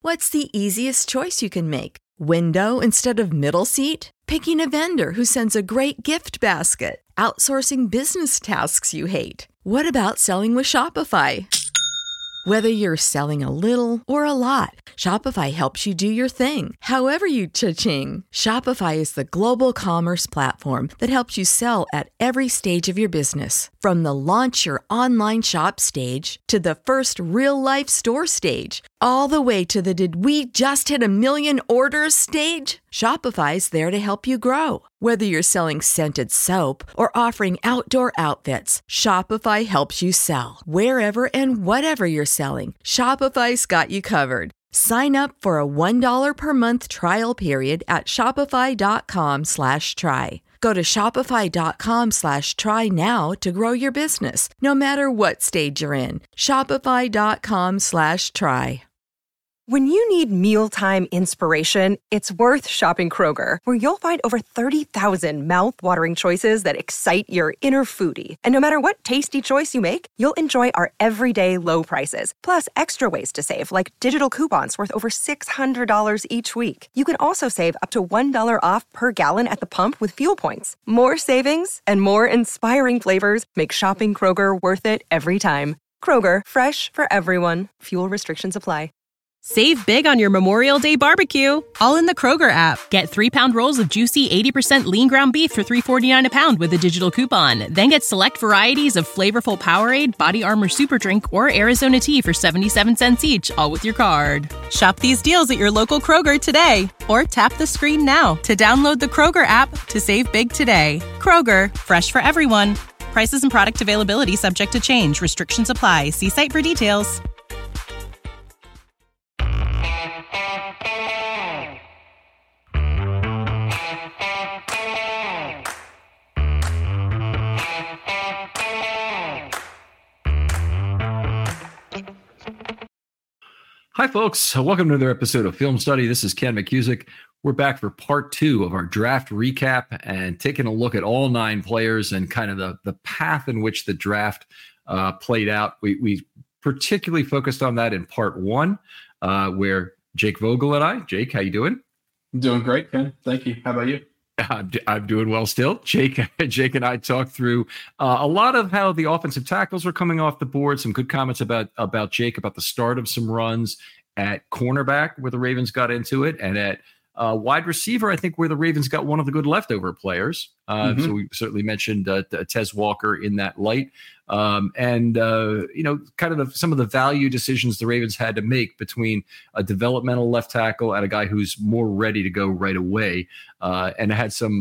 What's the easiest choice you can make? Window instead of middle seat? Picking a vendor who sends a great gift basket? Outsourcing business tasks you hate? What about selling with Shopify? Whether you're selling a little or a lot, Shopify helps you do your thing, however you cha-ching. Shopify is the global commerce platform that helps you sell at every stage of your business. From the launch your online shop stage to the first real-life store stage, all the way to the did we just hit a million orders stage. Shopify's there to help you grow. Whether you're selling scented soap or offering outdoor outfits, Shopify helps you sell. Wherever and whatever you're selling, Shopify's got you covered. Sign up for a $1 per month trial period at shopify.com/try. Go to shopify.com/try now to grow your business, no matter what stage you're in. Shopify.com/try. When you need mealtime inspiration, it's worth shopping Kroger, where you'll find over 30,000 mouth-watering choices that excite your inner foodie. And no matter what tasty choice you make, you'll enjoy our everyday low prices, plus extra ways to save, like digital coupons worth over $600 each week. You can also save up to $1 off per gallon at the pump with fuel points. More savings and more inspiring flavors make shopping Kroger worth it every time. Kroger, fresh for everyone. Fuel restrictions apply. Save big on your Memorial Day barbecue, all in the Kroger app. Get 3-pound rolls of juicy 80% lean ground beef for $3.49 a pound with a digital coupon. Then get select varieties of flavorful Powerade, Body Armor Super Drink, or Arizona tea for 77 cents each, all with your card. Shop these deals at your local Kroger today, or tap the screen now to download the Kroger app to save big today. Kroger, fresh for everyone. Prices and product availability subject to change. Restrictions apply. See site for details. Hi, folks. Welcome to another episode of Film Study. This is Ken McCusick. We're back for part 2 of our draft recap and taking a look at all 9 players and kind of the path in which the draft played out. We particularly focused on that in part 1, where Jake Vogel and I. Jake, how you doing? I'm doing great, Ken. Thank you. How about you? I'm doing well still. Jake and I talked through a lot of how the offensive tackles were coming off the board. Some good comments about Jake, about the start of some runs at cornerback where the Ravens got into it, and at wide receiver, I think, where the Ravens got one of the good leftover players. So we certainly mentioned Tez Walker in that light. And kind of some of the value decisions the Ravens had to make between a developmental left tackle and a guy who's more ready to go right away. And I had some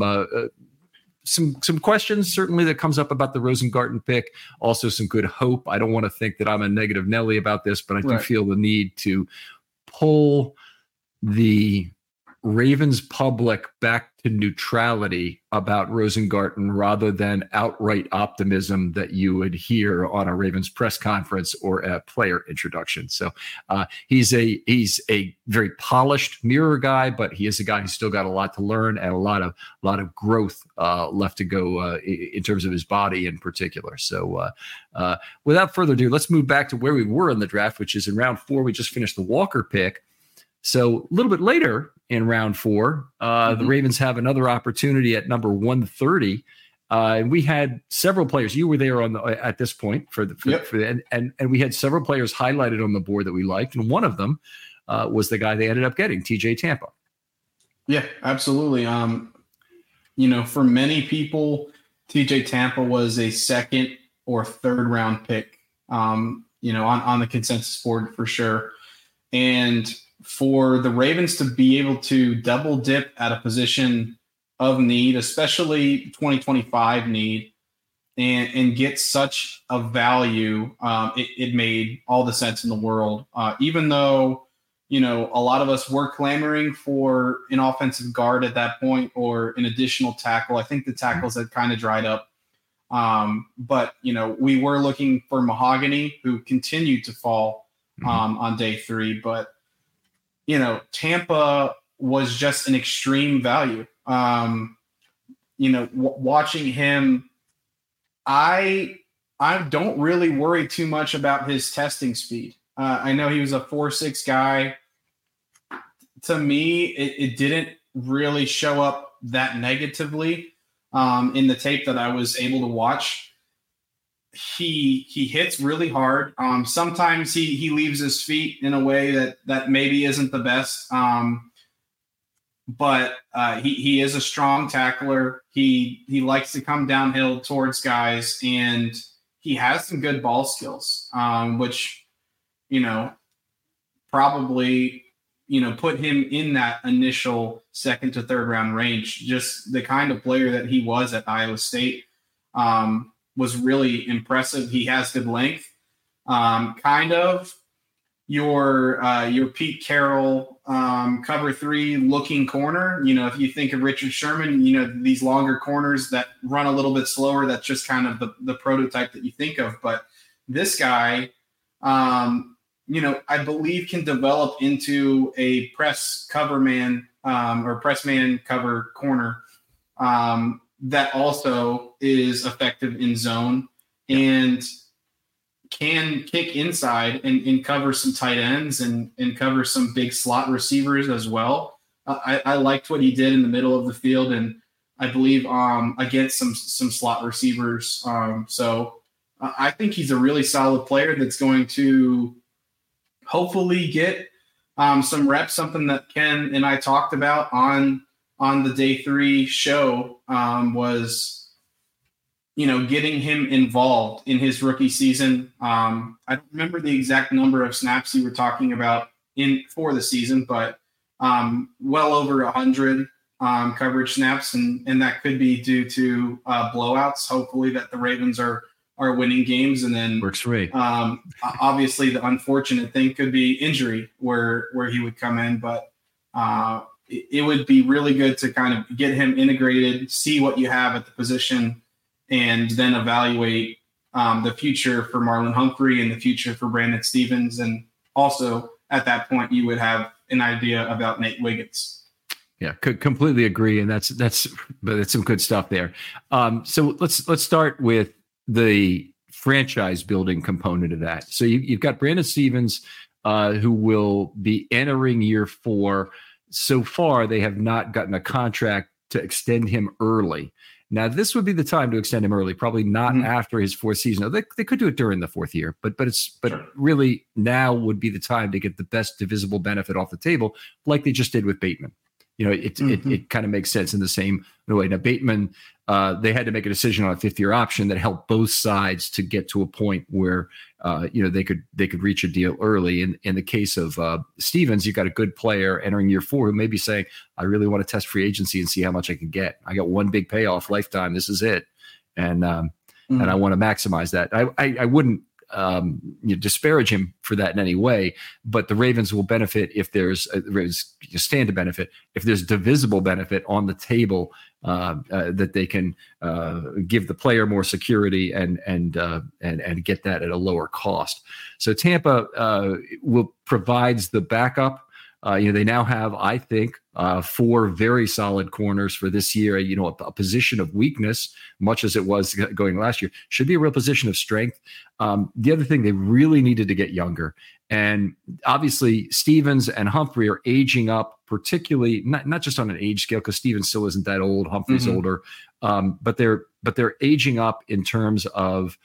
questions certainly that comes up about the Rosengarten pick. Also some good hope. I don't want to think that I'm a negative Nelly about this, but I do feel the need to pull the Ravens public back to neutrality about Rosengarten rather than outright optimism that you would hear on a Ravens press conference or a player introduction. So he's a very polished mirror guy, but he is a guy who's still got a lot to learn and a lot of growth left to go in terms of his body in particular. So without further ado, let's move back to where we were in the draft, which is in round 4. We just finished the Walker pick. So a little bit later in round 4, the Ravens have another opportunity at number 130. And we had several players. You were there at this point and we had several players highlighted on the board that we liked. And one of them was the guy they ended up getting, TJ Tampa. Yeah, absolutely. For many people, TJ Tampa was a second or third round pick, on the consensus board for sure. And for the Ravens to be able to double dip at a position of need, especially 2025 need, and get such a value, it made all the sense in the world. Even though, a lot of us were clamoring for an offensive guard at that point or an additional tackle. I think the tackles had kind of dried up. But we were looking for Mahogany, who continued to fall on day 3. But Tampa was just an extreme value. Watching him, I don't really worry too much about his testing speed. I know he was a 4.6 guy, to me, it didn't really show up that negatively in the tape that I was able to watch. He hits really hard. Sometimes he leaves his feet in a way that maybe isn't the best. But he is a strong tackler. He likes to come downhill towards guys, and he has some good ball skills, which, probably, put him in that initial second to third round range. Just the kind of player that he was at Iowa State was really impressive. He has good length, kind of your Pete Carroll cover three looking corner. If you think of Richard Sherman, these longer corners that run a little bit slower, that's just kind of the prototype that you think of. But this guy, I believe can develop into a press cover man or press man cover corner that also is effective in zone and can kick inside and cover some tight ends and cover some big slot receivers as well. I liked what he did in the middle of the field, and I believe against some slot receivers. So I think he's a really solid player that's going to hopefully get some reps, something that Ken and I talked about on the day 3 show was getting him involved in his rookie season. I don't remember the exact number of snaps you were talking about for the season, but well over 100 coverage snaps, and that could be due to blowouts. Hopefully that the Ravens are winning games, and then works for me. Obviously the unfortunate thing could be injury where he would come in, but it would be really good to kind of get him integrated, see what you have at the position, and then evaluate the future for Marlon Humphrey and the future for Brandon Stephens. And also at that point, you would have an idea about Nate Wiggins. Yeah, could completely agree. And that's some good stuff there. So let's start with the franchise building component of that. So you've got Brandon Stephens, who will be entering year 4. So far, they have not gotten a contract to extend him early. Now, this would be the time to extend him early, probably not after his 4th season. They could do it during the 4th year, but sure. Really now would be the time to get the best divisible benefit off the table, like they just did with Bateman. It kind of makes sense in the same way. Now, Bateman, they had to make a decision on a 5th-year option that helped both sides to get to a point where they could reach a deal early. In the case of Stephens, you've got a good player entering year 4 who may be saying, I really want to test free agency and see how much I can get. I got one big payoff lifetime. This is it. And I want to maximize that. I wouldn't disparage him for that in any way, but the Ravens will benefit if stand to benefit if there's divisible benefit on the table that they can give the player more security and get that at a lower cost. So Tampa provides the backup. They now have, I think, 4 very solid corners for this year. A position of weakness, much as it was going last year, should be a real position of strength. The other thing, they really needed to get younger. And obviously, Stephens and Humphrey are aging up, particularly not just on an age scale, because Stephens still isn't that old. Humphrey's older, but they're aging up in terms of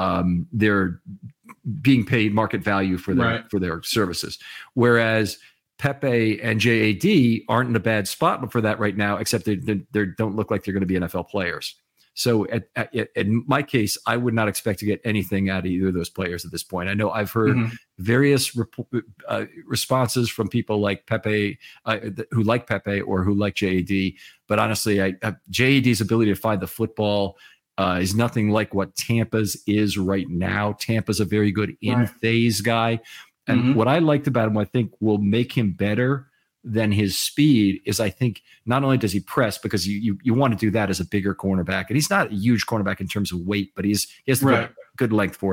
their being paid market value for their services, whereas Pepe and JAD aren't in a bad spot for that right now, except they don't look like they're going to be NFL players. So in my case, I would not expect to get anything out of either of those players at this point. I know I've heard various responses from people like Pepe, who like Pepe or who like JAD. But honestly, JAD's ability to find the football is nothing like what Tampa's is right now. Tampa's a very good in-phase guy. And what I liked about him, I think will make him better than his speed, is I think not only does he press, because you want to do that as a bigger cornerback, and he's not a huge cornerback in terms of weight, but he has the good length for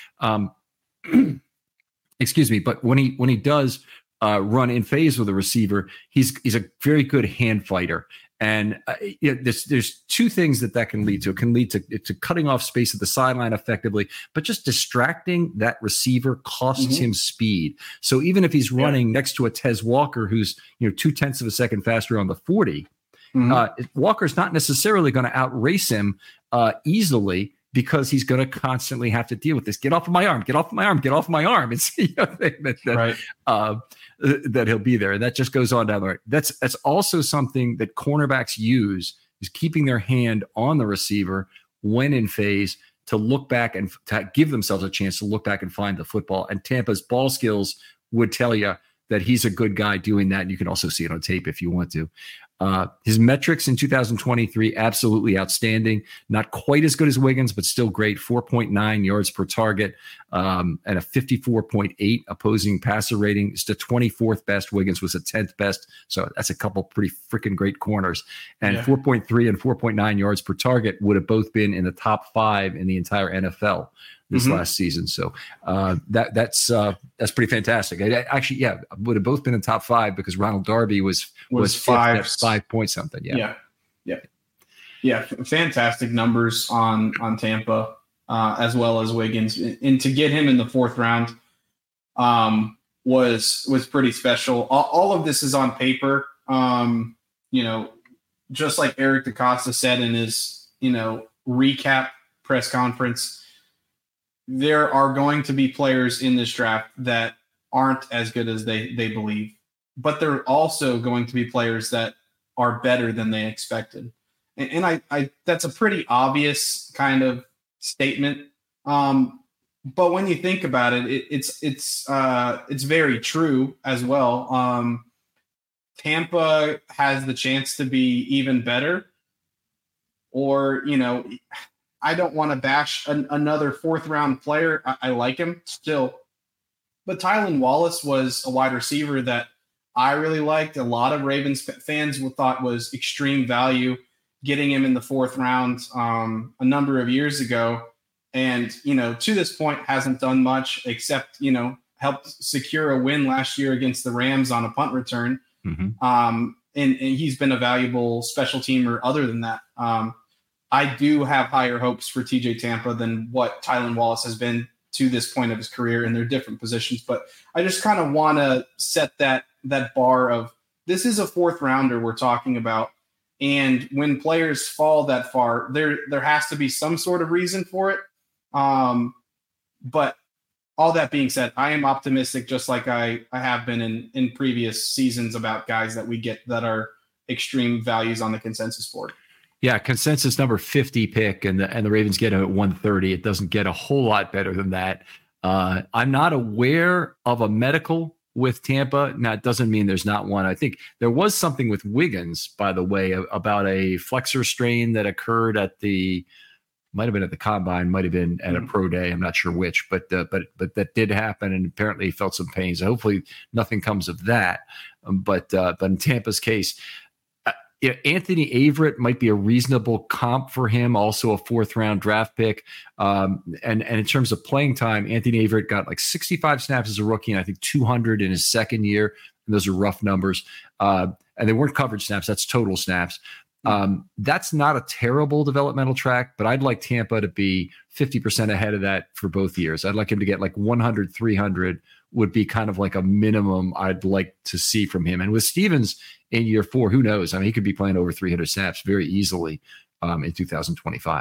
it. Excuse me. But when he does run in phase with a receiver, he's a very good hand fighter. And there's two things that can lead to. It can lead to cutting off space at the sideline effectively, but just distracting that receiver costs him speed. So even if he's running next to a Tez Walker, who's 0.2 of a second faster on the 40, Walker's not necessarily going to outrace him easily, because he's going to constantly have to deal with this. Get off of my arm, get off of my arm, get off of my arm. It's that he'll be there. And that just goes on down the road. That's also something that cornerbacks use, is keeping their hand on the receiver when in phase, to look back and to give themselves a chance to look back and find the football. And Tampa's ball skills would tell you that he's a good guy doing that. And you can also see it on tape if you want to. His metrics in 2023, absolutely outstanding. Not quite as good as Wiggins, but still great. 4.9 yards per target, and a 54.8 opposing passer rating. It's the 24th best. Wiggins was the 10th best. So that's a couple pretty freaking great corners. And 4.3 and 4.9 yards per target would have both been in the top 5 in the entire NFL this last season. So that's pretty fantastic. Actually, would have both been in top 5, because Ronald Darby was 5 point something. Fantastic numbers on Tampa, as well as Wiggins, and to get him in the 4th round was pretty special. All of this is on paper. Just like Eric DeCosta said in his recap press conference, there are going to be players in this draft that aren't as good as they believe, but there are also going to be players that are better than they expected. And I that's a pretty obvious kind of statement. But when you think about it, it's very true as well. Tampa has the chance to be even better, or, I don't want to bash another 4th round player. I like him still, but Tylan Wallace was a wide receiver that I really liked. A lot of Ravens fans thought was extreme value, getting him in the 4th round a number of years ago. And, to this point hasn't done much except, helped secure a win last year against the Rams on a punt return. And he's been a valuable special teamer other than that. I do have higher hopes for TJ Tampa than what Tylan Wallace has been to this point of his career, and they're different positions. But I just kind of want to set that bar of, this is a 4th rounder we're talking about. And when players fall that far, there has to be some sort of reason for it. But all that being said, I am optimistic, just like I have been in previous seasons, about guys that we get that are extreme values on the consensus board. Yeah, consensus number 50 pick, and the Ravens get him at 130. It doesn't get a whole lot better than that. I'm not aware of a medical with Tampa. Now, it doesn't mean there's not one. I think there was something with Wiggins, by the way, about a flexor strain that occurred might have been at the combine, might have been at a pro day. I'm not sure which, but that did happen, and apparently he felt some pain. So hopefully nothing comes of that. But in Tampa's case, Anthony Averett might be a reasonable comp for him, also a 4th round draft pick. And in terms of playing time, Anthony Averett got like 65 snaps as a rookie, and I think 200 in his 2nd year. And those are rough numbers. And they weren't coverage snaps. That's total snaps. That's not a terrible developmental track, but I'd like Tampa to be 50% ahead of that for both years. I'd like him to get like 100, 300 would be kind of like a minimum I'd like to see from him. And with Stevens in year 4, who knows? I mean, he could be playing over 300 snaps very easily in 2025.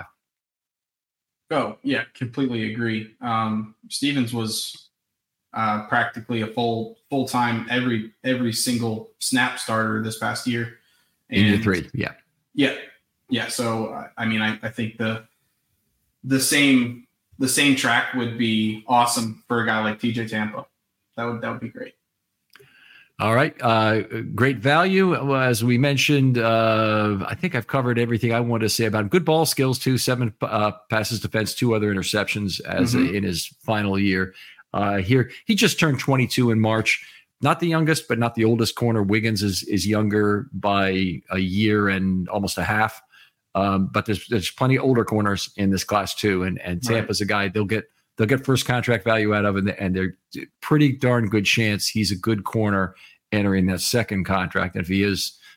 Oh, yeah, completely agree. Stevens was practically a full-time every single snap starter this past year. In year 3, Yeah. So, I mean, I think the same track would be awesome for a guy like TJ Tampa. That would be great. All right. Great value. As we mentioned, I think I've covered everything I wanted to say about him. Good ball skills too. 7 passes defense, 2 other interceptions in his final year. Here, he just turned 22 in March. Not the youngest, but not the oldest corner. Wiggins is younger by a year and almost a half. But there's plenty of older corners in this class too. And Tampa's a guy they'll get first contract value out of, and they're pretty darn good chance he's a good corner entering that second contract. And if he is,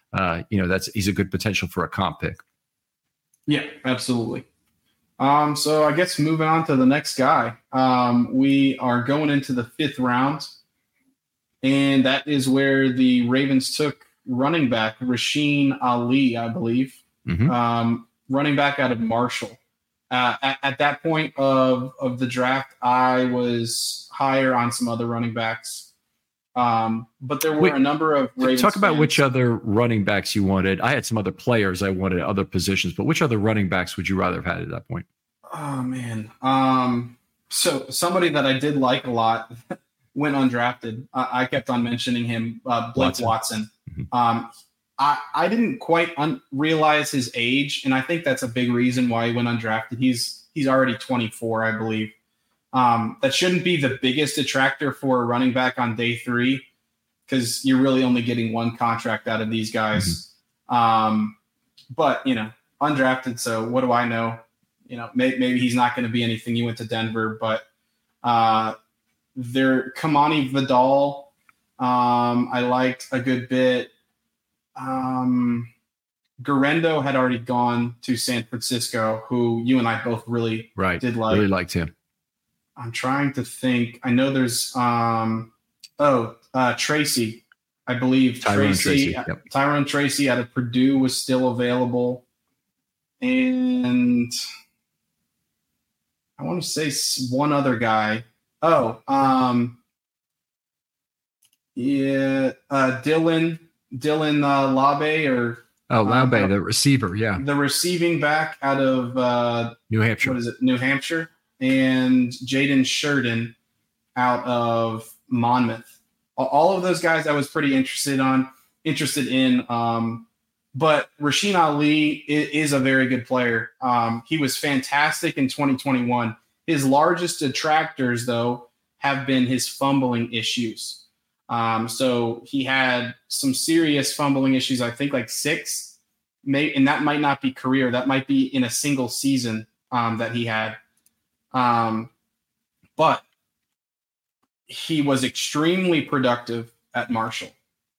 he's a good potential for a comp pick. Yeah, absolutely. So I guess moving on to the next guy, we are going into the 5th round, and that is where the Ravens took running back Rasheen Ali, I believe, running back out of Marshall. At that point of the draft, I was higher on some other running backs. But there were a number of Ravens talk about fans. Which other running backs you wanted. I had some other players I wanted at other positions, but which other running backs would you rather have had at that point? Oh, man. So somebody that I did like a lot went undrafted. I kept on mentioning him, Blake Watson. I didn't quite realize his age, and I think that's a big reason why he went undrafted. He's already 24, I believe. That shouldn't be the biggest detractor for a running back on day 3, because you're really only getting one contract out of these guys. But, undrafted, so what do I know? Maybe he's not going to be anything. He went to Denver, but Kamani Vidal, I liked a good bit. Garendo had already gone to San Francisco, who you and I both really did like. Really liked him. I'm trying to think. I know there's Tracy, I believe. Tyrone Tracy out of Purdue was still available. And I want to say one other guy. Dylan Labe Labe, the receiver, the receiving back out of New Hampshire. What is it? New Hampshire, and Jaden Sheridan out of Monmouth. All of those guys I was pretty interested in. But Rasheen Ali is a very good player. He was fantastic in 2021. His largest detractors, though, have been his fumbling issues. So he had some serious fumbling issues, I think like 6, and that might not be career. That might be in a single season that he had. But he was extremely productive at Marshall.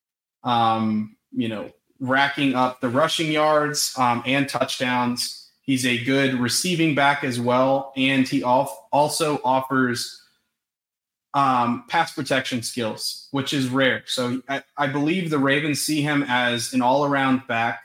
Racking up the rushing yards and touchdowns. He's a good receiving back as well, and he also offers pass protection skills, which is rare. So I believe the Ravens see him as an all-around back.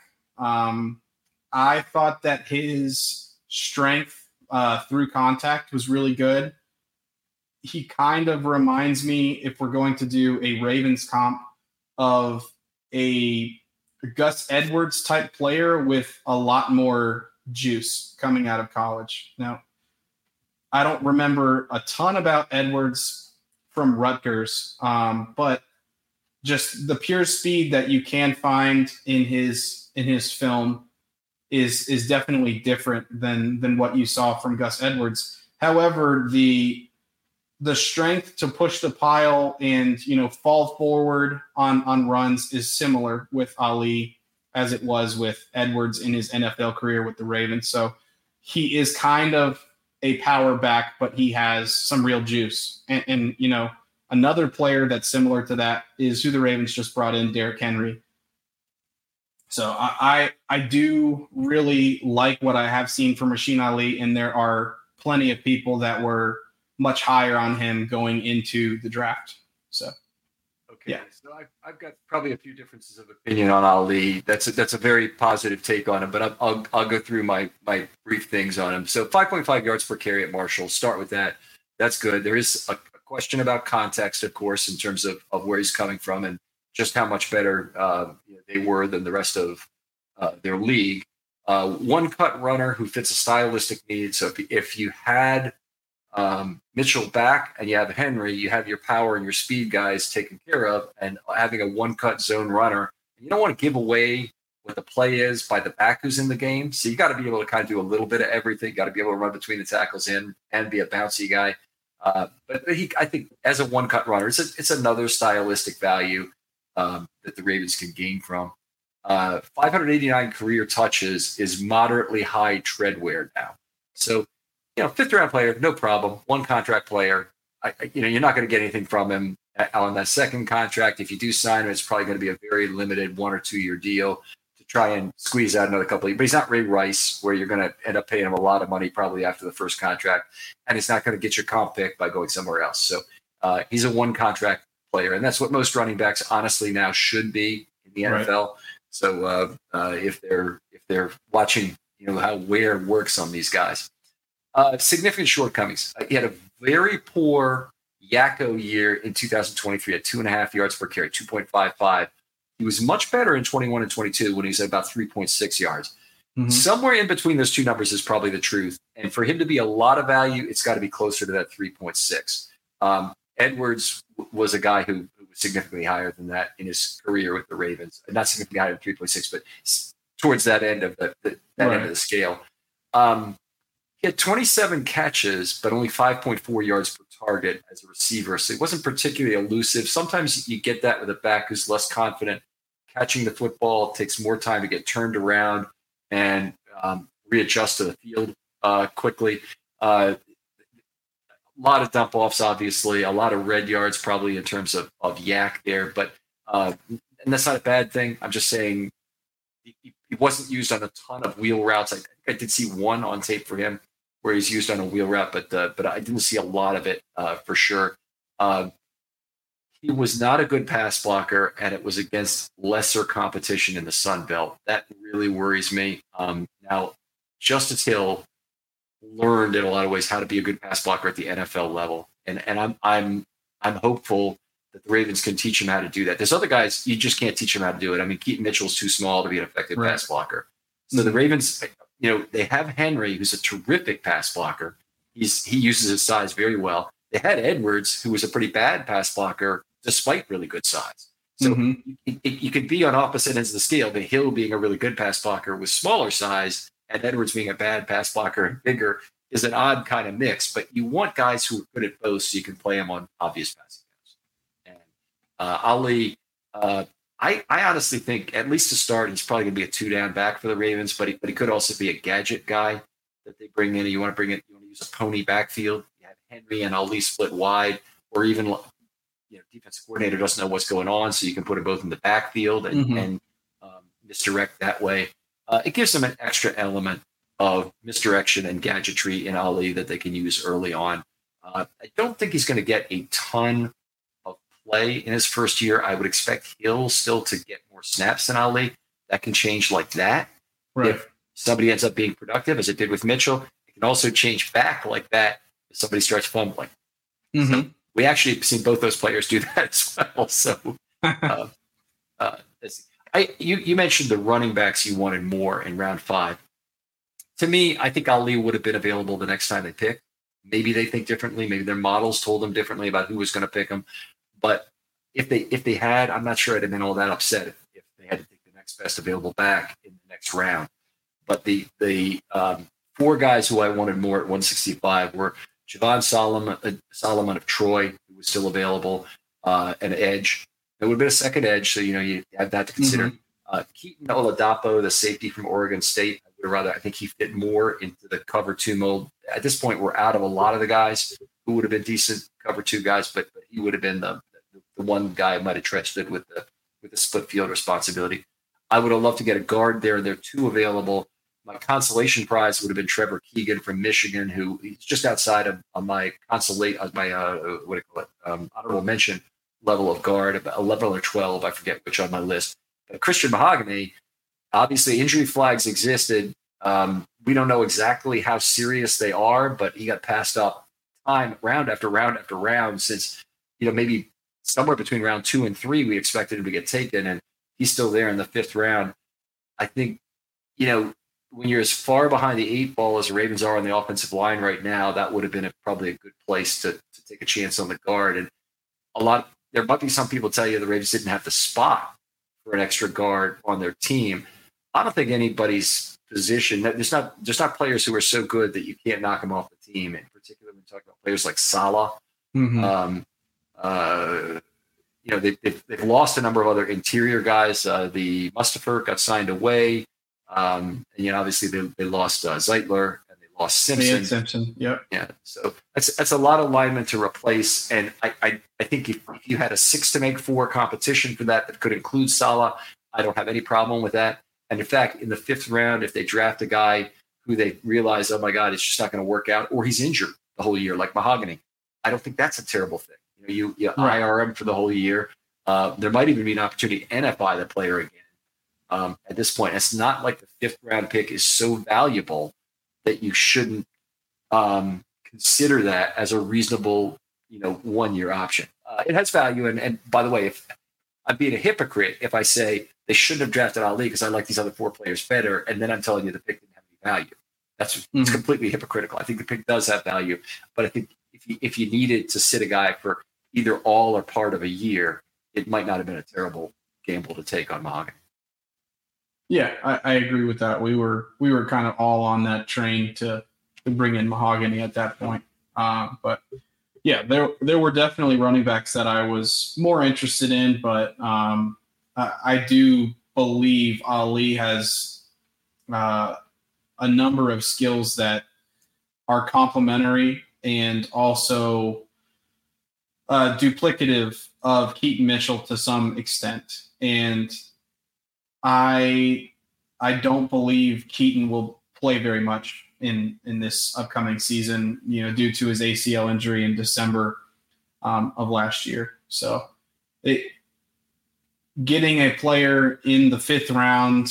I thought that his strength through contact was really good. He kind of reminds me, if we're going to do a Ravens comp, of a Gus Edwards type player with a lot more juice coming out of college. Now, I don't remember a ton about Edwards from Rutgers, but just the pure speed that you can find in his film is definitely different than what you saw from Gus Edwards. However, the strength to push the pile and fall forward on runs is similar with Ali as it was with Edwards in his NFL career with the Ravens. So he is kind of a power back, but he has some real juice. And another player that's similar to that is who the Ravens just brought in, Derrick Henry. So I do really like what I have seen from Rasheen Ali, and there are plenty of people that were much higher on him going into the draft. So, okay. Yeah. So I've got probably a few differences of opinion on Ali. That's a very positive take on him, but I'll go through my brief things on him. So 5.5 yards per carry at Marshall. Start with that. That's good. There is a question about context, of course, in terms of where he's coming from and just how much better they were than the rest of their league. One cut runner who fits a stylistic need. So if you had Mitchell back and you have Henry, you have your power and your speed guys taken care of, and having a one-cut zone runner. You don't want to give away what the play is by the back who's in the game. So you got to be able to kind of do a little bit of everything. You got to be able to run between the tackles and be a bouncy guy. But I think as a one-cut runner, it's another stylistic value that the Ravens can gain from. 589 career touches is moderately high tread wear now. So, 5th round player, no problem. One contract player, you're not going to get anything from him. on that second contract. If you do sign him, it's probably going to be a very limited 1 or 2 year deal to try and squeeze out another couple of years. But he's not Ray Rice, where you're going to end up paying him a lot of money probably after the first contract, and he's not going to get your comp pick by going somewhere else. So he's a one contract player, and that's what most running backs honestly now should be in the NFL. Right. So if they're watching, how where works on these guys. Significant shortcomings. He had a very poor Yakko year in 2023 at 2.5 yards per carry, 2.55. He was much better in 21 and 22 when he was at about 3.6 yards. Mm-hmm. Somewhere in between those two numbers is probably the truth. And for him to be a lot of value, it's got to be closer to that 3.6. Edwards was a guy who was significantly higher than that in his career with the Ravens. Not significantly higher than 3.6, but towards that end of end of the scale. He had 27 catches, but only 5.4 yards per target as a receiver. So he wasn't particularly elusive. Sometimes you get that with a back who's less confident. Catching the football takes more time to get turned around and readjust to the field quickly. A lot of dump offs, obviously, a lot of red yards probably in terms of yak there. But and that's not a bad thing. I'm just saying he wasn't used on a ton of wheel routes. I did see one on tape for him where he's used on a wheel route, but I didn't see a lot of it for sure. He was not a good pass blocker, and it was against lesser competition in the Sun Belt. That really worries me. Now, Justice Hill learned in a lot of ways how to be a good pass blocker at the NFL level, and I'm hopeful that the Ravens can teach him how to do that. There's other guys you just can't teach him how to do it. I mean, Keaton Mitchell's too small to be an effective pass blocker. So the Ravens, they have Henry, who's a terrific pass blocker. He uses his size very well. They had Edwards, who was a pretty bad pass blocker, despite really good size. So you could be on opposite ends of the scale. The Hill being a really good pass blocker with smaller size, and Edwards being a bad pass blocker and bigger is an odd kind of mix. But you want guys who are good at both, so you can play them on obvious passing downs. And Ali, I honestly think, at least to start, he's probably going to be a 2-down back for the Ravens, but he could also be a gadget guy that they bring in. You want to use a pony backfield. You have Henry and Ali split wide, or even defensive coordinator doesn't know what's going on, so you can put them both in the backfield and misdirect that way. It gives them an extra element of misdirection and gadgetry in Ali that they can use early on. I don't think he's going to get a ton of play in his first year. I would expect Hill still to get more snaps than Ali. That can change like that. Right. If somebody ends up being productive, as it did with Mitchell, it can also change back like that if somebody starts fumbling. So we actually have seen both those players do that as well. So you mentioned the running backs you wanted more in round 5. To me, I think Ali would have been available the next time they pick. Maybe they think differently. Maybe their models told them differently about who was going to pick them. But if they had, I'm not sure I'd have been all that upset if they had to take the next best available back in the next round. But the 4 guys who I wanted more at 165 were Javon Solomon of Troy, who was still available, an edge. There would have been a second edge, so you have that to consider. Keaton Oladapo, the safety from Oregon State, I think he fit more into the cover 2 mold. At this point, we're out of a lot of the guys who would have been decent cover 2 guys, but he would have been the one guy I might have trusted with the split field responsibility. I would have loved to get a guard there, and there are 2 available. My consolation prize would have been Trevor Keegan from Michigan, who he's just outside of my honorable mention level of guard, about 11 or 12, I forget which on my list. But Christian Mahogany, obviously injury flags existed. We don't know exactly how serious they are, but he got passed up round after round after round since, maybe somewhere between round 2 and 3, we expected him to get taken, and he's still there in the 5th round. I think, when you're as far behind the 8 ball as the Ravens are on the offensive line right now, that would have been probably a good place to take a chance on the guard. And there might be some people tell you the Ravens didn't have the spot for an extra guard on their team. I don't think anybody's position, there's not players who are so good that you can't knock them off the team. In particular, when we talk about players like Salah. They've lost a number of other interior guys. The Mustapher got signed away. Obviously they lost Zeitler, and they lost Simpson. Simpson. Yep. Yeah. So that's a lot of linemen to replace. And I think if you had a 6-to-make-4 competition for that could include Saleh, I don't have any problem with that. And in fact, in the 5th round, if they draft a guy who they realize, oh my God, it's just not going to work out, or he's injured the whole year, like Mahogany, I don't think that's a terrible thing. You IR him for the whole year. There might even be an opportunity to NFI the player again. At this point, it's not like the 5th round pick is so valuable that you shouldn't consider that as a reasonable, 1-year option. It has value. And by the way, if I'm being a hypocrite if I say they shouldn't have drafted Ali because I like these other 4 players better, and then I'm telling you the pick didn't have any value. It's completely hypocritical. I think the pick does have value, but I think if you needed to sit a guy for either all or part of a year, it might not have been a terrible gamble to take on Mahogany. Yeah, I agree with that. We were kind of all on that train to bring in Mahogany at that point. But yeah, there were definitely running backs that I was more interested in, but I do believe Ali has a number of skills that are complementary and also duplicative of Keaton Mitchell to some extent. And I don't believe Keaton will play very much in this upcoming season, due to his ACL injury in December of last year. So getting a player in the 5th round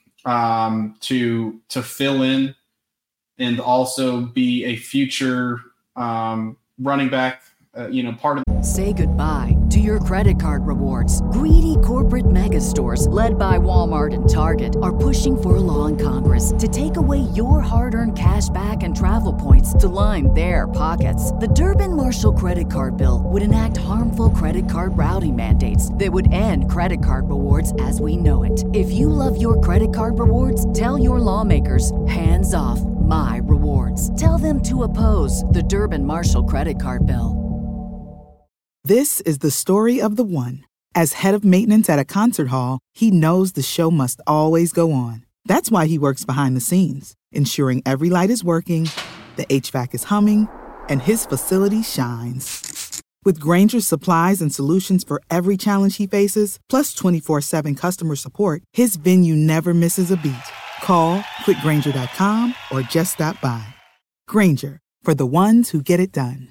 to fill in and also be a future running back, part of. Say goodbye to your credit card rewards. Greedy corporate mega stores, led by Walmart and Target, are pushing for a law in Congress to take away your hard-earned cash back and travel points to line their pockets. The Durbin-Marshall credit card bill would enact harmful credit card routing mandates that would end credit card rewards as we know it. If you love your credit card rewards, tell your lawmakers, hands off my rewards. Tell them to oppose the Durbin-Marshall credit card bill. This is the story of the one. As head of maintenance at a concert hall, he knows the show must always go on. That's why he works behind the scenes, ensuring every light is working, the HVAC is humming, and his facility shines. With Grainger's supplies and solutions for every challenge he faces, plus 24/7 customer support, his venue never misses a beat. Call quickgrainger.com or just stop by. Grainger, for the ones who get it done.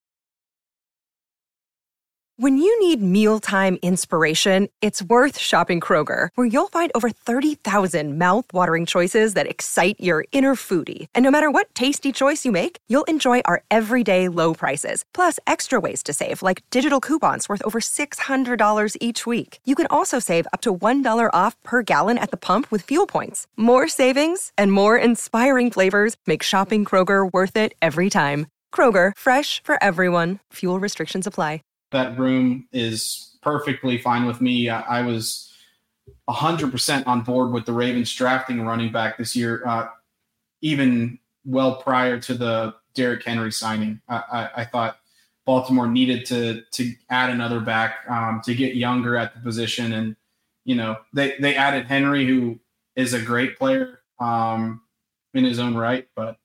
When you need mealtime inspiration, it's worth shopping Kroger, where you'll find over 30,000 mouth-watering choices that excite your inner foodie. And no matter what tasty choice you make, you'll enjoy our everyday low prices, plus extra ways to save, like digital coupons worth over $600 each week. You can also save up to $1 off per gallon at the pump with fuel points. More savings and more inspiring flavors make shopping Kroger worth it every time. Kroger, fresh for everyone. Fuel restrictions apply. That room is perfectly fine with me. I was 100% on board with the Ravens drafting a running back this year, even well prior to the Derrick Henry signing. I thought Baltimore needed to add another back to get younger at the position. And, they added Henry, who is a great player in his own right, but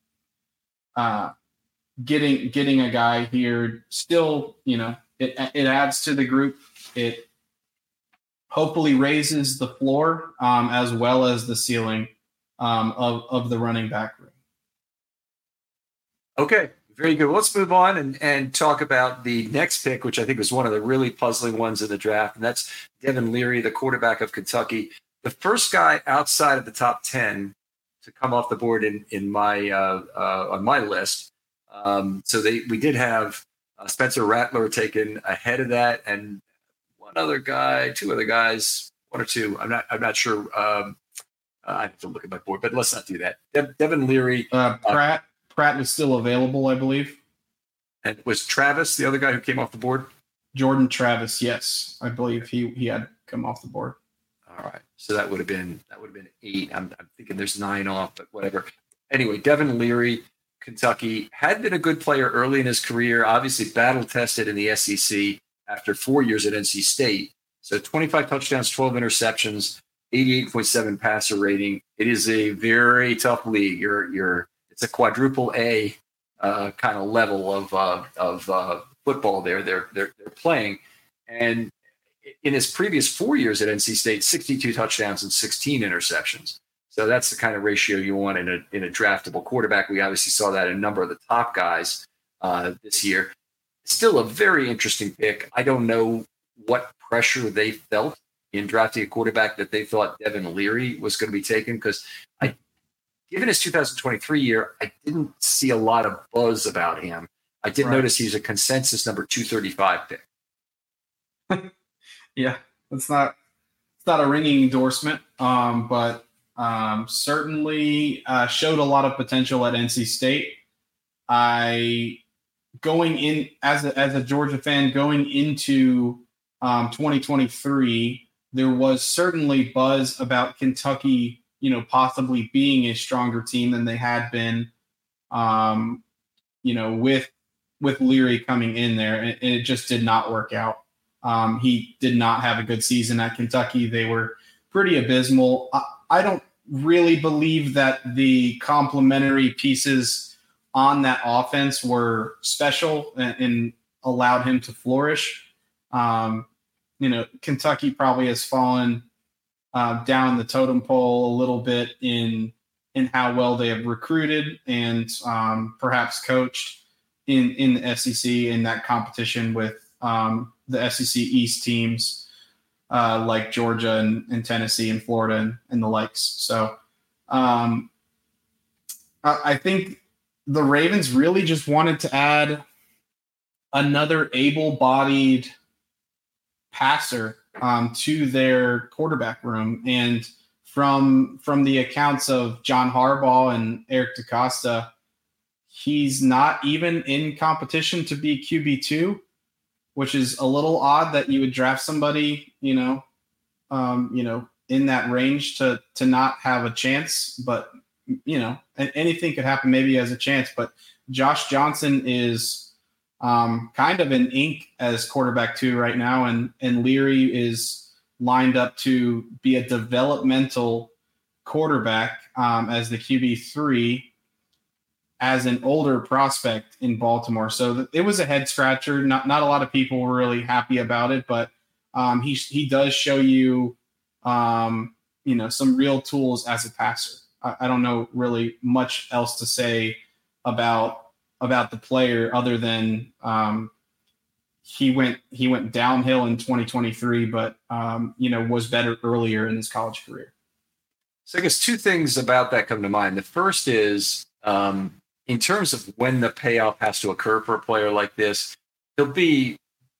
getting a guy here still, it adds to the group. It hopefully raises the floor as well as the ceiling of the running back room. Okay, very good. Well, let's move on and talk about the next pick, which I think was one of the really puzzling ones in the draft, and that's Devin Leary, the quarterback of Kentucky. The first guy outside of the top 10 to come off the board in my on my list. So we did have Spencer Rattler taken ahead of that, and two other guys, one or two. I'm not sure. I have to look at my board, but let's not do that. Devin Leary. Pratt was still available, I believe. And was Travis the other guy who came off the board? Jordan Travis, yes, I believe he had come off the board. All right, so that would have been 8. I'm thinking there's 9 off, but whatever. Anyway, Devin Leary, Kentucky, had been a good player early in his career, obviously battle-tested in the SEC after 4 years at NC State. So 25 touchdowns, 12 interceptions, 88.7 passer rating. It is a very tough league. It's it's a quadruple A kind of level of football they're playing. And in his previous 4 years at NC State, 62 touchdowns and 16 interceptions. So that's the kind of ratio you want in a draftable quarterback. We obviously saw that in a number of the top guys this year. Still a very interesting pick. I don't know what pressure they felt in drafting a quarterback that they thought Devin Leary was going to be taken, because given his 2023 year, I didn't see a lot of buzz about him. I did notice he's a consensus number 235 pick. Yeah, it's not a ringing endorsement, but certainly showed a lot of potential at NC State. Going in as a Georgia fan, going into 2023, there was certainly buzz about Kentucky, possibly being a stronger team than they had been, with Leary coming in there, and it just did not work out. He did not have a good season at Kentucky. They were pretty abysmal. I don't really believe that the complementary pieces on that offense were special and allowed him to flourish. Kentucky probably has fallen down the totem pole a little bit in how well they have recruited and perhaps coached in the SEC in that competition with the SEC East teams like Georgia and Tennessee and Florida and the likes. So I think the Ravens really just wanted to add another able-bodied passer to their quarterback room. And from the accounts of John Harbaugh and Eric DeCosta, he's not even in competition to be QB2, which is a little odd that you would draft somebody, in that range to not have a chance. But, anything could happen. Maybe he has a chance. But Josh Johnson is kind of in ink as quarterback 2 right now. And Leary is lined up to be a developmental quarterback as the QB3 as an older prospect in Baltimore. So it was a head scratcher. Not a lot of people were really happy about it, but he does show you, some real tools as a passer. I don't know really much else to say about the player other than he went downhill in 2023, but was better earlier in his college career. So I guess two things about that come to mind. The first is, in terms of when the payoff has to occur for a player like this, he'll be,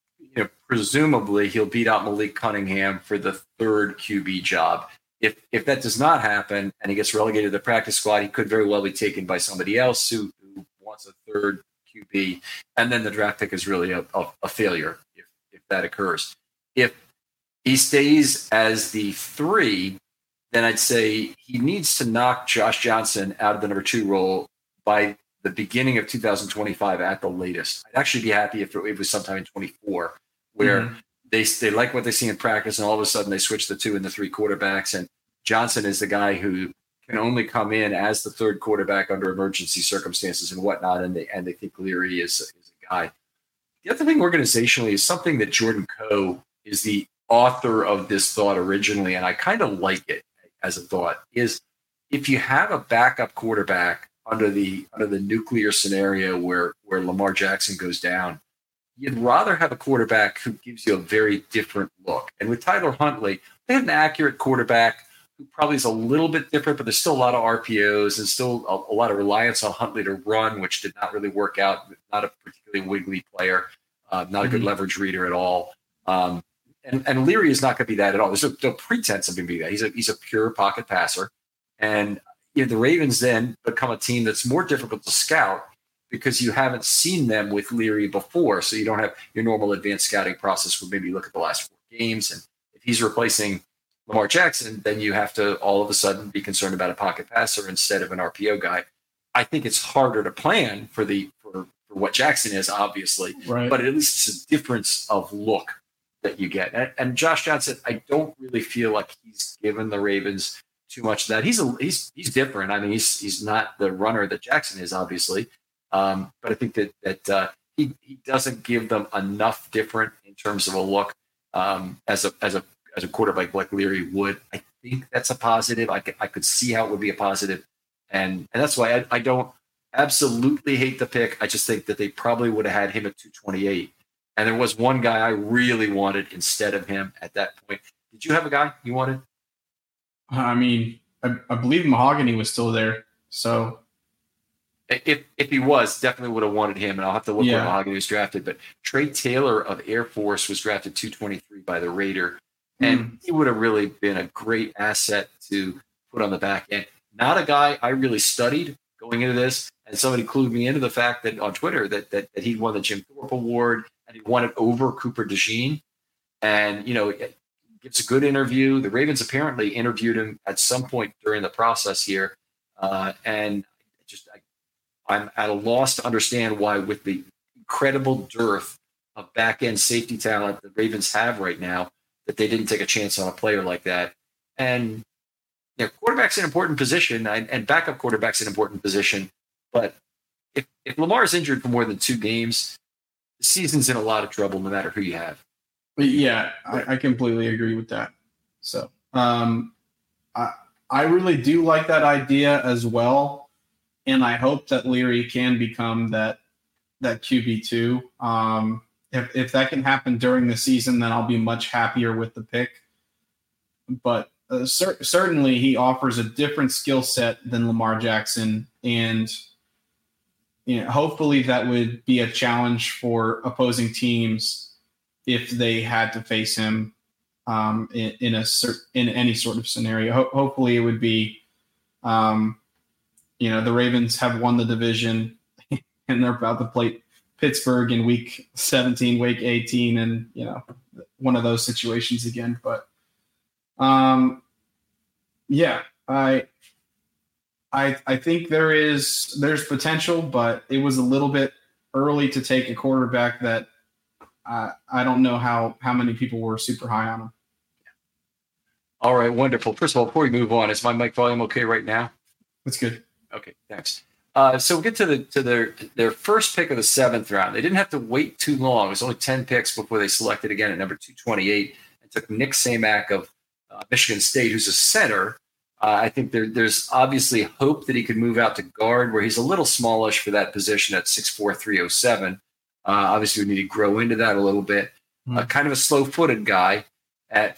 presumably he'll beat out Malik Cunningham for the third QB job. If that does not happen and he gets relegated to the practice squad, he could very well be taken by somebody else who wants a third QB, and then the draft pick is really a failure if that occurs. If he stays as the 3, then I'd say he needs to knock Josh Johnson out of the number 2 role by the beginning of 2025 at the latest. I'd actually be happy if it was sometime in 24, where they like what they see in practice, and all of a sudden they switch the 2 and the 3 quarterbacks, and Johnson is the guy who can only come in as the 3rd quarterback under emergency circumstances and whatnot, and they think Leary is a guy. The other thing organizationally is something that Jordan Coe is the author of this thought originally, and I kind of like it as a thought, is if you have a backup quarterback under the nuclear scenario where Lamar Jackson goes down, you'd rather have a quarterback who gives you a very different look. And with Tyler Huntley, they have an accurate quarterback who probably is a little bit different, but there's still a lot of RPOs and still a lot of reliance on Huntley to run, which did not really work out. Not a particularly wiggly player, not a good leverage reader at all. And Leary is not going to be that at all. There's no pretense of him being that. He's a pure pocket passer. And the Ravens then become a team that's more difficult to scout because you haven't seen them with Leary before. So you don't have your normal advanced scouting process where maybe you look at the last 4 games. And if he's replacing Lamar Jackson, then you have to all of a sudden be concerned about a pocket passer instead of an RPO guy. I think it's harder to plan for what Jackson is, obviously, right, but at least it's a difference of look that you get. And Josh Johnson, I don't really feel like he's given the Ravens too much of that. He's different. I mean, he's not the runner that Jackson is, obviously, but I think that he doesn't give them enough different in terms of a look as a quarterback like Leary would. I think that's a positive. I could see how it would be a positive, and that's why I don't absolutely hate the pick. I just think that they probably would have had him at 228. And there was one guy I really wanted instead of him at that point. Did you have a guy you wanted? I mean, I believe Mahogany was still there. So if he was, definitely would have wanted him. And I'll have to look where Mahogany was drafted. But Trey Taylor of Air Force was drafted 223 by the Raider. And he would have really been a great asset to put on the back end. Not a guy I really studied going into this. And somebody clued me into the fact that on Twitter that he won the Jim Thorpe Award and he won it over Cooper DeJean. And, gives a good interview. The Ravens apparently interviewed him at some point during the process here. And I'm at a loss to understand why, with the incredible dearth of back-end safety talent the Ravens have right now, that they didn't take a chance on a player like that. And quarterback's an important position, and backup quarterback's an important position. But if Lamar is injured for more than 2 games, the season's in a lot of trouble no matter who you have. Yeah, I completely agree with that. So I really do like that idea as well. And I hope that Leary can become that QB2. If that can happen during the season, then I'll be much happier with the pick. But certainly he offers a different skill set than Lamar Jackson. And hopefully that would be a challenge for opposing teams if they had to face him in any sort of scenario. Hopefully it would be, the Ravens have won the division and they're about to play Pittsburgh in week 17, week 18, and, one of those situations again. But I think there's potential, but it was a little bit early to take a quarterback that I don't know how many people were super high on him. All right, wonderful. First of all, before we move on, is my mic volume okay right now? That's good. Okay, thanks. So we'll get to their first pick of the 7th round. They didn't have to wait too long. It was only 10 picks before they selected again at number 228 and took Nick Samak of Michigan State, who's a center. I think there's obviously hope that he could move out to guard, where he's a little smallish for that position at 6'4", 307. Obviously, we need to grow into that a little bit. Kind of a slow-footed guy at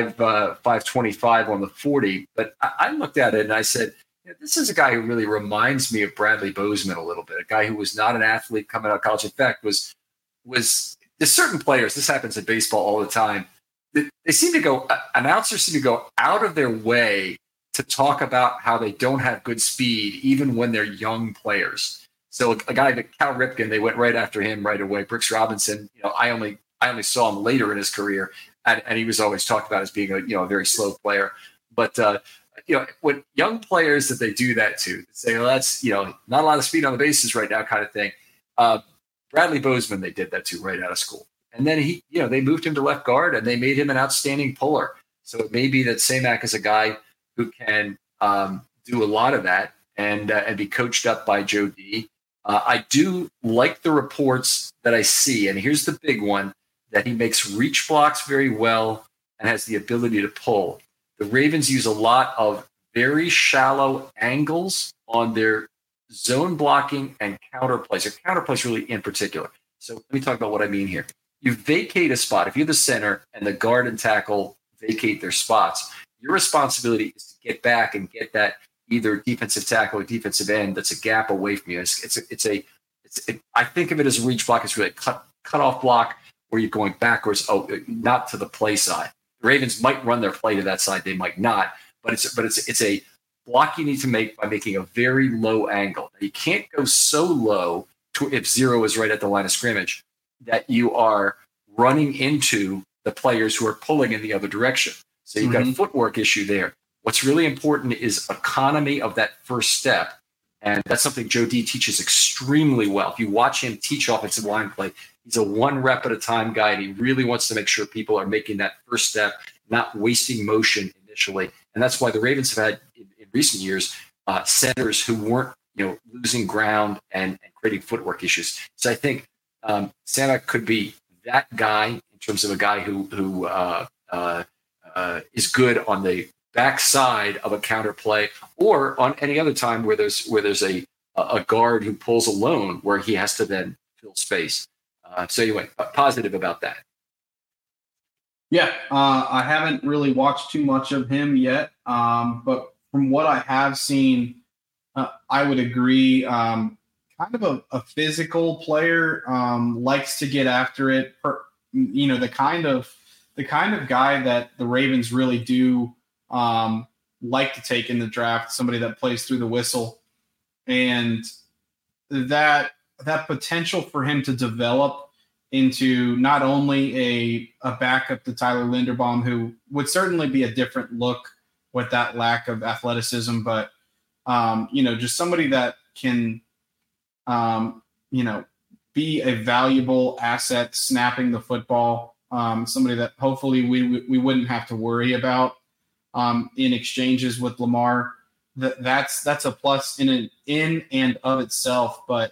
5'25" on the 40. But I looked at it and I said, this is a guy who really reminds me of Bradley Bozeman a little bit, a guy who was not an athlete coming out of college. In fact, was there's certain players, this happens in baseball all the time, they seem to go, announcers seem to go out of their way to talk about how they don't have good speed, even when they're young players. So a guy like Cal Ripken, they went right after him right away. Brooks Robinson, I only saw him later in his career, and he was always talked about as being a very slow player. But when young players that they do that to, say, well, that's not a lot of speed on the bases right now, kind of thing. Bradley Bozeman, they did that to right out of school, and then they moved him to left guard, and they made him an outstanding puller. So it may be that Samak is a guy who can do a lot of that and be coached up by Joe D. I do like the reports that I see, and here's the big one, that he makes reach blocks very well and has the ability to pull. The Ravens use a lot of very shallow angles on their zone blocking and counter plays, or counter plays really in particular. So let me talk about what I mean here. You vacate a spot. If you're the center and the guard and tackle vacate their spots, your responsibility is to get back and get that either defensive tackle or defensive end that's a gap away from you. I think of it as a reach block. It's really a cut off block where you're going backwards, not to the play side. The Ravens might run their play to that side, they might not, but it's a block you need to make by making a very low angle. You can't go so low if zero is right at the line of scrimmage that you are running into the players who are pulling in the other direction. So you've got a footwork issue there. What's really important is economy of that first step. And that's something Joe D teaches extremely well. If you watch him teach offensive line play, he's a one rep at a time guy, and he really wants to make sure people are making that first step, not wasting motion initially, And that's why the Ravens have had in recent years centers who weren't, losing ground and creating footwork issues. So I think Samac could be that guy in terms of a guy who is good on the backside of a counter play, or on any other time where there's a guard who pulls alone where he has to then fill space. So anyway, positive about that. Yeah, I haven't really watched too much of him yet, but from what I have seen, I would agree. Kind of a physical player, likes to get after it. The kind of guy that the Ravens really do like to take in the draft. Somebody that plays through the whistle, and that potential for him to develop into not only a backup to Tyler Linderbaum, who would certainly be a different look with that lack of athleticism, but just somebody that can, be a valuable asset snapping the football. Somebody that hopefully we wouldn't have to worry about in exchanges with Lamar. That's a plus in and of itself. But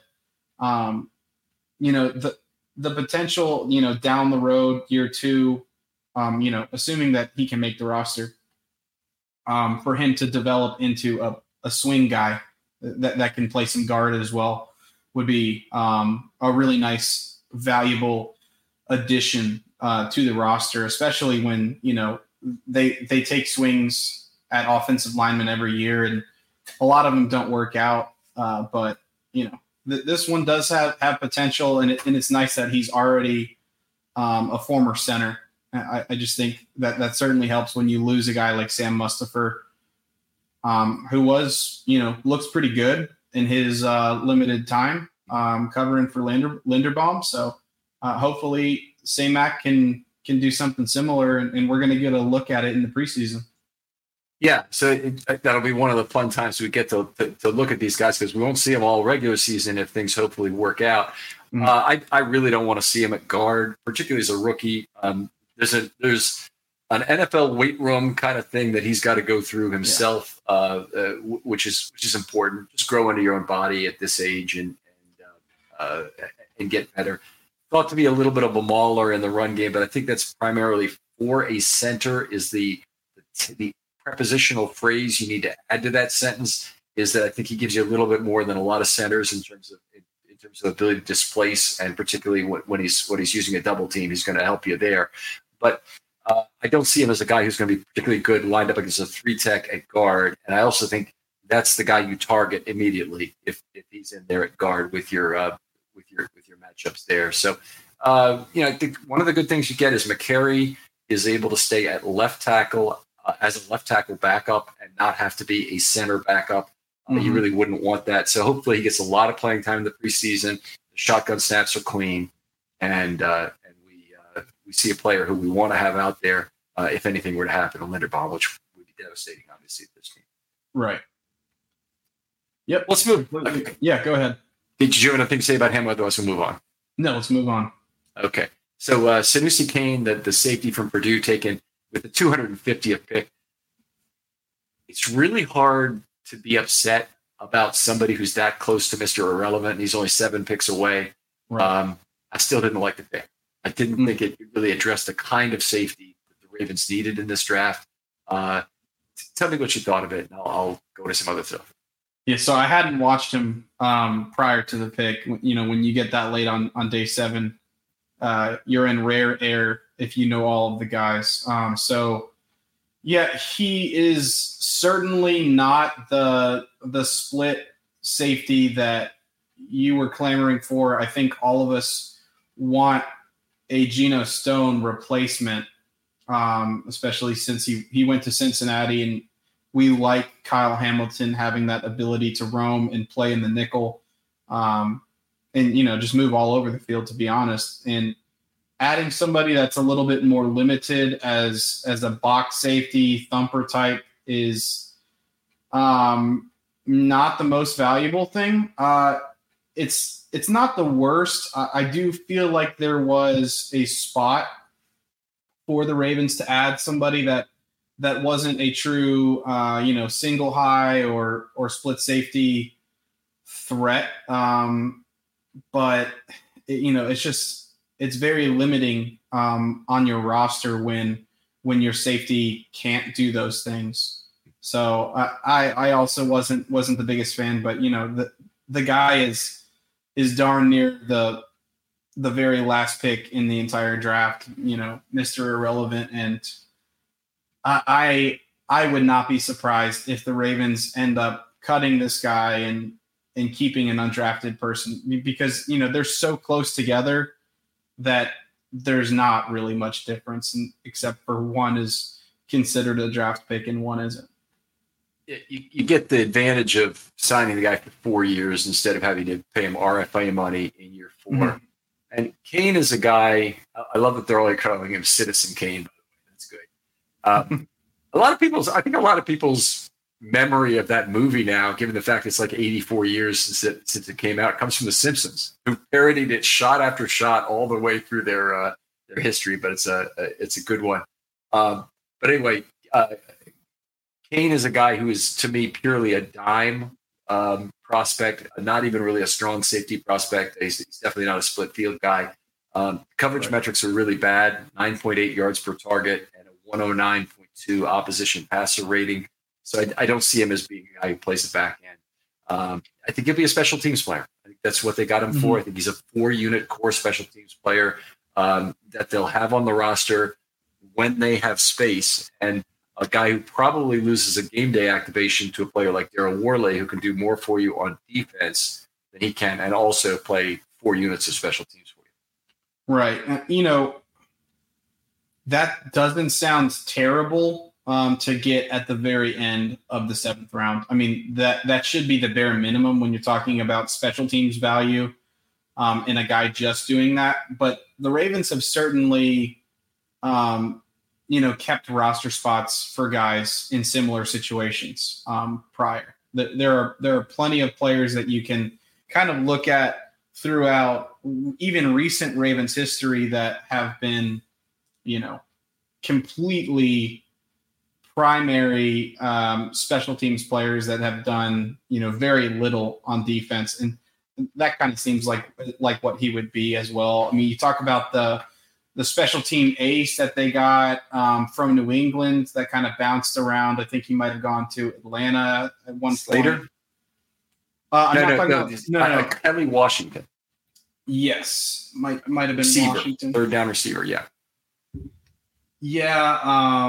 the potential, down the road, year two, assuming that he can make the roster, for him to develop into a swing guy that can play some guard as well would be a really nice, valuable addition to the roster, especially when, they take swings at offensive linemen every year, and a lot of them don't work out. But, this one does have potential, and it's nice that he's already a former center. I just think that certainly helps when you lose a guy like Sam Mustipher, who was, looks pretty good in his limited time covering for Linderbaum. So hopefully Samac can do something similar, and we're going to get a look at it in the preseason. Yeah, so that'll be one of the fun times we get to look at these guys, because we won't see them all regular season if things hopefully work out. Mm-hmm. I really don't want to see him at guard, particularly as a rookie. There's an NFL weight room kind of thing that he's got to go through himself, which is important. Just grow into your own body at this age and get better. Thought to be a little bit of a mauler in the run game, but I think that's primarily for a center. Is the prepositional phrase you need to add to that sentence is that I think he gives you a little bit more than a lot of centers in terms of ability to displace, and particularly when he's using a double team, he's going to help you there. But I don't see him as a guy who's going to be particularly good lined up against a 3-tech at guard. And I also think that's the guy you target immediately if he's in there at guard with your matchups there. So I think one of the good things you get is McCary is able to stay at left tackle as a left tackle backup and not have to be a center backup. You really wouldn't want that. So hopefully he gets a lot of playing time in the preseason. The shotgun snaps are clean, and we see a player who we want to have out there if anything were to happen to Linderbaum, which would be devastating, obviously, to this team. Right. Yep. Let's move. Okay. Yeah, go ahead. Did you have anything to say about him? Otherwise, we'll move on. No, let's move on. Okay. So Sanusi Kane, the safety from Purdue, taken with the 250th pick. It's really hard to be upset about somebody who's that close to Mr. Irrelevant, and he's only 7 picks away. Right. I still didn't like the pick. I didn't think it really addressed the kind of safety that the Ravens needed in this draft. Tell me what you thought of it, and I'll go to some other stuff. Yeah, so I hadn't watched him prior to the pick. When you get that late on day 7, you're in rare air if you know all of the guys. He is certainly not the split safety that you were clamoring for. I think all of us want a Geno Stone replacement, especially since he went to Cincinnati, and we like Kyle Hamilton having that ability to roam and play in the nickel, and just move all over the field, to be honest. And adding somebody that's a little bit more limited as a box safety thumper type is not the most valuable thing. It's not the worst. I do feel like there was a spot for the Ravens to add somebody that that wasn't a true, single high or split safety threat. But it's very limiting on your roster when your safety can't do those things. So I also wasn't the biggest fan, but the guy is darn near the very last pick in the entire draft, Mr. Irrelevant. And I would not be surprised if the Ravens end up cutting this guy and keeping an undrafted person, because, they're so close together that there's not really much difference, except for one is considered a draft pick and one isn't. You get the advantage of signing the guy for 4 years instead of having to pay him RFA money in year 4. Mm-hmm. And Kane is a guy, I love that they're only calling him Citizen Kane, by the way. That's good. I think a lot of people's memory of that movie now, given the fact it's like 84 years since it came out, comes from The Simpsons, who parodied it shot after shot all the way through their history. But it's a good one. But anyway, Kane is a guy who is, to me, purely a dime prospect, not even really a strong safety prospect. He's definitely not a split field guy. Coverage metrics are really bad: 9.8 yards per target and a 109.2 opposition passer rating. So I don't see him as being a guy who plays the back end. I think he'll be a special teams player. I think that's what they got him for. I think he's a 4-unit core special teams player that they'll have on the roster when they have space, and a guy who probably loses a game day activation to a player like Daryl Worley, who can do more for you on defense than he can, and also play 4 units of special teams for you. Right. That doesn't sound terrible to get at the very end of the 7th round. I mean, that should be the bare minimum when you're talking about special teams value in a guy just doing that. But the Ravens have certainly, kept roster spots for guys in similar situations prior. There are plenty of players that you can kind of look at throughout even recent Ravens history that have been, completely primary special teams players that have done, very little on defense. And that kind of seems like what he would be as well. I mean, you talk about the special team ace that they got from New England that kind of bounced around. I think he might have gone to Atlanta at one point. No. Kelly Washington. Yes, might have been receiver, Washington. 3rd down receiver, yeah. Yeah,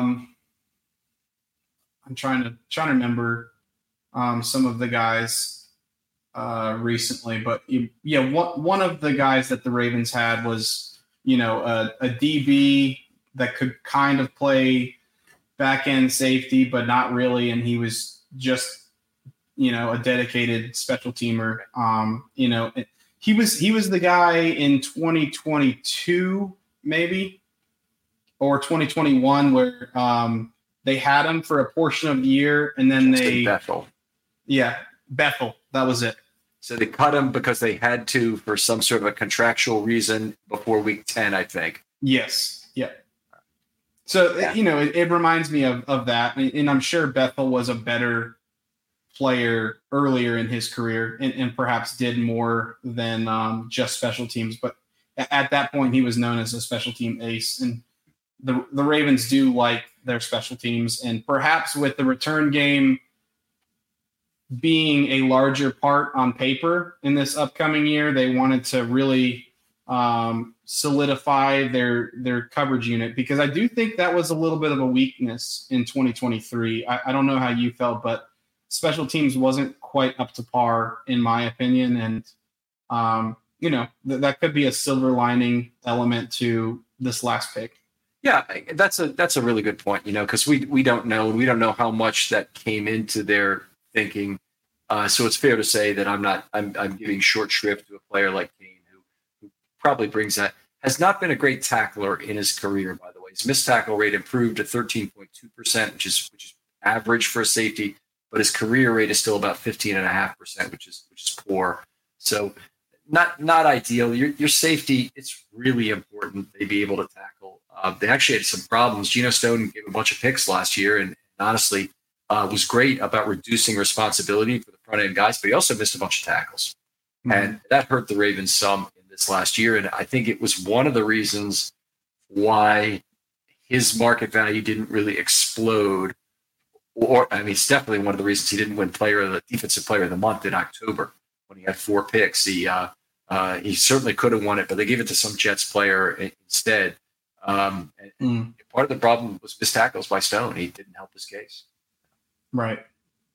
I'm trying to remember some of the guys recently, but one of the guys that the Ravens had was a DB that could kind of play back end safety, but not really, and he was just a dedicated special teamer. He was the guy in 2022 maybe or 2021 where they had him for a portion of the year, and then Bethel. Yeah, Bethel. That was it. So they cut him because they had to for some sort of a contractual reason before week 10, I think. Yes. Yeah. So, it reminds me of that. And I'm sure Bethel was a better player earlier in his career and perhaps did more than just special teams. But at that point, he was known as a special team ace. And the Ravens do like their special teams, and perhaps with the return game being a larger part on paper in this upcoming year, they wanted to really solidify their coverage unit, because I do think that was a little bit of a weakness in 2023. I don't know how you felt, but special teams wasn't quite up to par in my opinion. And, that could be a silver lining element to this last pick. Yeah, that's a really good point, because we don't know, and we don't know how much that came into their thinking. So it's fair to say that I'm giving short shrift to a player like Kane, who probably brings that. Has not been a great tackler in his career, by the way. His missed tackle rate improved to 13.2%, which is average for a safety, but his career rate is still about 15.5%, which is poor. So not ideal. Your safety, it's really important they be able to tackle. They actually had some problems. Geno Stone gave a bunch of picks last year, and honestly was great about reducing responsibility for the front end guys, but he also missed a bunch of tackles. And that hurt the Ravens some in this last year. And I think it was one of the reasons why his market value didn't really explode. It's definitely one of the reasons he didn't win Defensive Player of the Month in October when he had 4 picks. He certainly could have won it, but they gave it to some Jets player instead. Part of the problem was missed tackles by Stone. He didn't help his case. Right.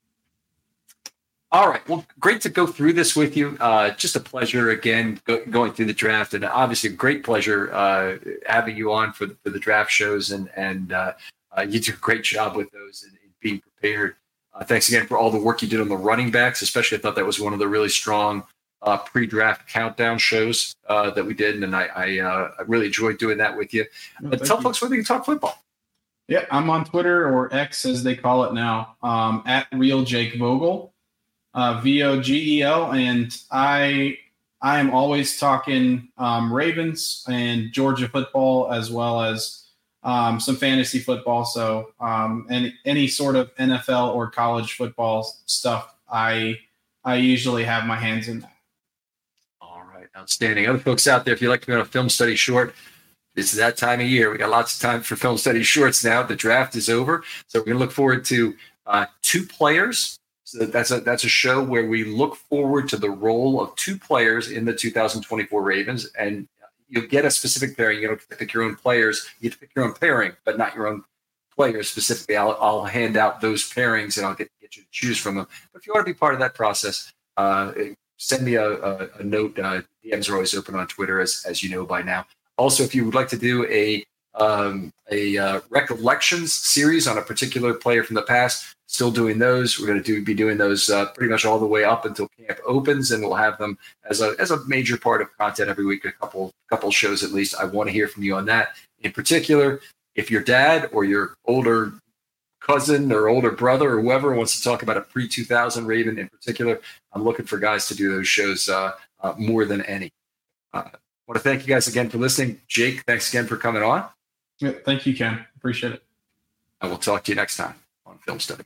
All right. Well, great to go through this with you. Just a pleasure, again, going through the draft. And obviously a great pleasure having you on for the draft shows. And you do a great job with those and being prepared. Thanks again for all the work you did on the running backs. Especially, I thought that was one of the really strong pre-draft countdown shows that we did. And I really enjoyed doing that with you. Tell folks where they can talk football. Yeah, I'm on Twitter, or X as they call it now, at Real Jake Vogel. VOGEL, and I am always talking Ravens and Georgia football, as well as some fantasy football. So any sort of NFL or college football stuff, I usually have my hands in that. All right, outstanding. Other folks out there, if you'd like to be on a film study short, it's that time of year. We got lots of time for film study shorts now. The draft is over, so we're going to look forward to 2 players. So that's a show where we look forward to the role of 2 players in the 2024 Ravens, and you'll get a specific pairing. You don't get to pick your own players. You get to pick your own pairing, but not your own players specifically. I'll hand out those pairings, and I'll get you to choose from them. But if you want to be part of that process, send me a note. DMs are always open on Twitter, as you know by now. Also, if you would like to do a recollections series on a particular player from the past, still doing those. We're going to be doing those pretty much all the way up until camp opens, and we'll have them as a major part of content every week, a couple shows at least. I want to hear from you on that. In particular, if your dad or your older cousin or older brother or whoever wants to talk about a pre-2000 Raven in particular, I'm looking for guys to do those shows more than any. I want to thank you guys again for listening. Jake, thanks again for coming on. Yeah, thank you, Ken. Appreciate it. I will talk to you next time on Film Study.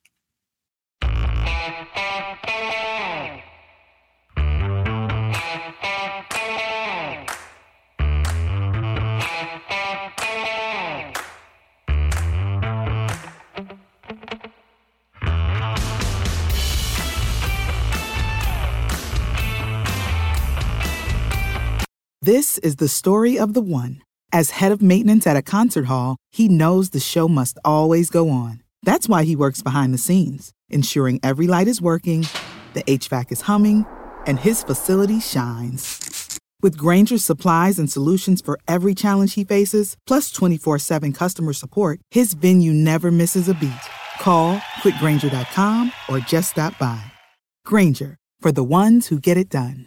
This is the story of the one. As head of maintenance at a concert hall, he knows the show must always go on. That's why he works behind the scenes, ensuring every light is working, the HVAC is humming, and his facility shines. With Grainger's supplies and solutions for every challenge he faces, plus 24/7 customer support, his venue never misses a beat. Call quickgrainger.com or just stop by. Grainger, for the ones who get it done.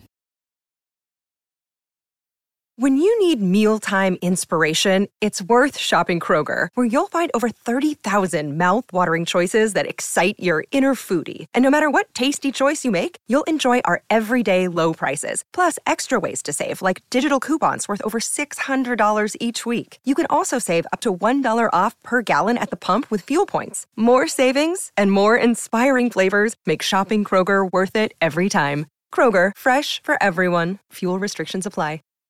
When you need mealtime inspiration, it's worth shopping Kroger, where you'll find over 30,000 mouth-watering choices that excite your inner foodie. And no matter what tasty choice you make, you'll enjoy our everyday low prices, plus extra ways to save, like digital coupons worth over $600 each week. You can also save up to $1 off per gallon at the pump with fuel points. More savings and more inspiring flavors make shopping Kroger worth it every time. Kroger, fresh for everyone. Fuel restrictions apply.